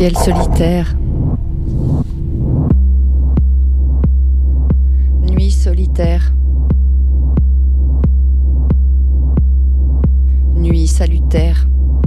Ciel solitaire. Nuit solitaire. Nuit salutaire.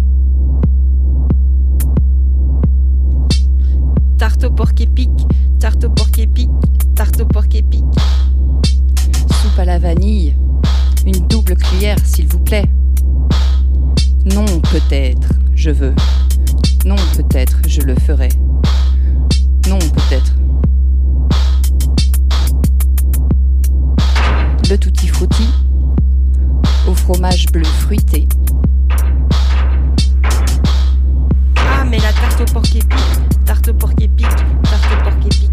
Tarte au porc épic, tarte au porc épic, tarte au porc épic. Soupe à la vanille. Une double cuillère, s'il vous plaît. Non, peut-être, je veux. Non, peut-être, je le ferai. Non, peut-être. Le tutti frutti au fromage bleu fruité. Ah, mais la tarte au porc épic, tarte au porc épic, tarte au porc épic.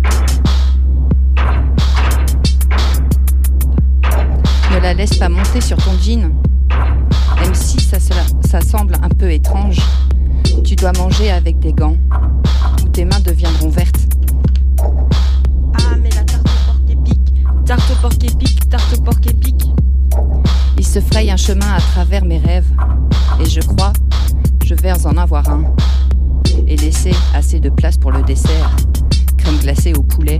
Ne la laisse pas monter sur ton jean. Même si ça semble un peu étrange, tu dois manger avec des gants, ou tes mains deviendront vertes. Ah, mais la tarte au porc épic, tarte au porc épic, tarte au porc épic. Il se fraye un chemin à travers mes rêves, et je crois, je vais en avoir un, et laisser assez de place pour le dessert, crème glacée au poulet.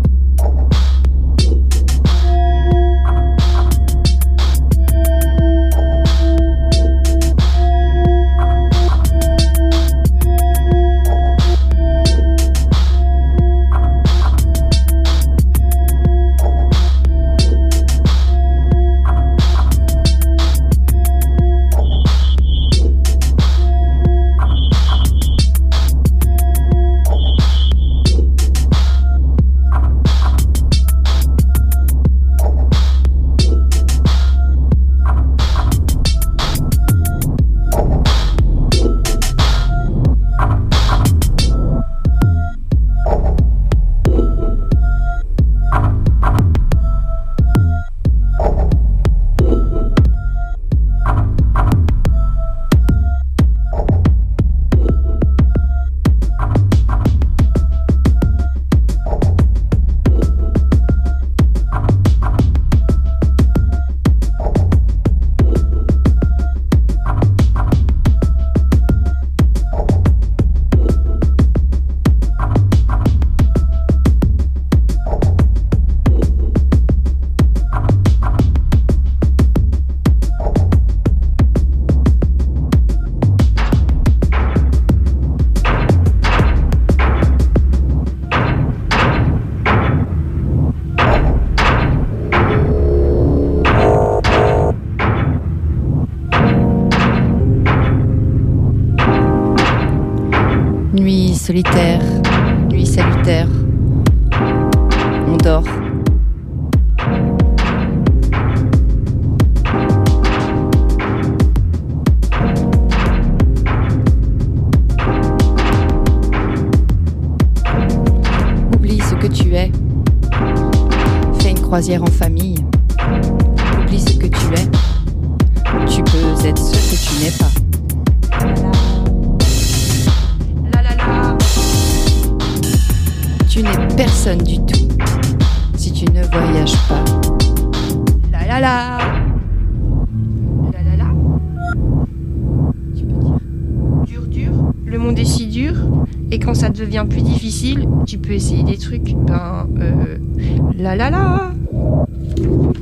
Nuit solitaire, nuit salutaire, on dort. Oublie ce que tu es, fais une croisière en famille. Oublie ce que tu es, tu peux être ce que tu n'es pas. Tu n'es personne du tout si tu ne voyages pas. La la la. La la la. Tu peux dire dur dur. Le monde est si dur. Et quand ça devient plus difficile, tu peux essayer des trucs. La la la.